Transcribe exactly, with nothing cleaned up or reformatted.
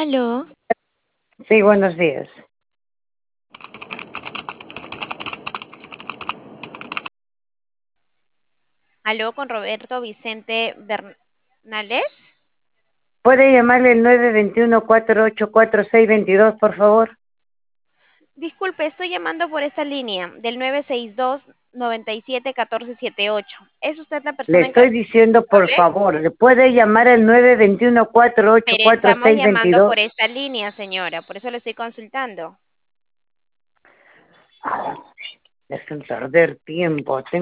Aló. Sí, buenos días. Aló con Roberto Vicente Bernales. ¿Puede llamarle el nueve dos uno, cuatro ocho cuatro, seis dos dos, por favor? Disculpe, estoy llamando por esta línea del nueve seis dos, nueve siete, uno cuatro siete ocho. ¿Es usted la Le persona estoy encargada diciendo, por de hablar? favor, ¿le puede llamar el nueve dos uno, cuatro ocho Pero cuatro, estamos seis dos llamando dos? por esta línea, señora. Por eso le estoy consultando. Ah, dejen perder tiempo. Tengo